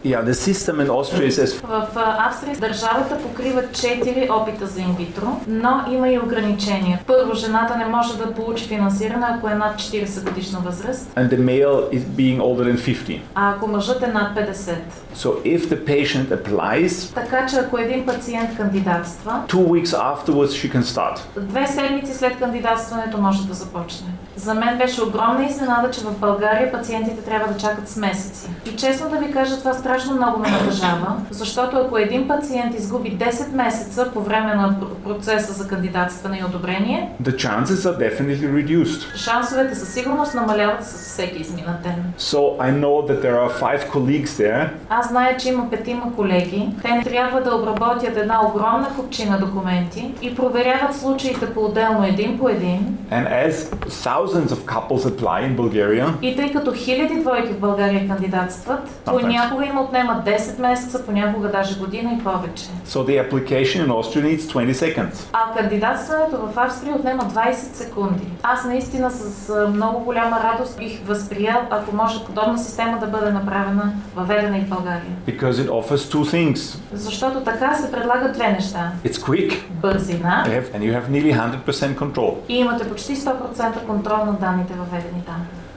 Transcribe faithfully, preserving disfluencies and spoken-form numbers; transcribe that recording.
Yeah, the system in Austria is as... В Австрия държавата покрива четири опита за инвитро, но има и ограничения. Първо, жената не може да получи финансиране, ако е над четиридесет годишна възраст. And the male is being older than fifty. А ако мъжът е над петдесет. So if the patient applies, така че ако един пациент кандидатства, two weeks afterwards she can start. Две седмици след кандидатстването може да започне. За мен беше огромна изненада, че в България пациентите трябва да чакат с месеци. И честно да ви кажа, това страшно много ме натъжава, защото ако един пациент изгуби десет месеца по време на процеса за кандидатстване и одобрение, the chances are definitely reduced. Шансовете със сигурност намаляват с всеки изминат ден. So I know that there are five colleagues there. Аз зная, че има петима колеги. Те не трябва да обработят една огромна купчина документи и проверяват случаите по-отделно един по един. And as thousands of couples apply in Bulgaria, и тъй като хиляди двойки в България кандидатстват, понякога им отнема десет месеца, понякога даже година и повече. So the application in Austria needs twenty seconds. А кандидатстването в Австрия отнема двайсет секунди. Аз наистина с много голяма радост бих възприял, ако може подобна система да бъде направена, въведена и в България. Because it offers two things. Защото така се предлагат две неща. It's quick. Бързина. And you have nearly one hundred percent control. И имате почти сто процента контрол на данните въведени там.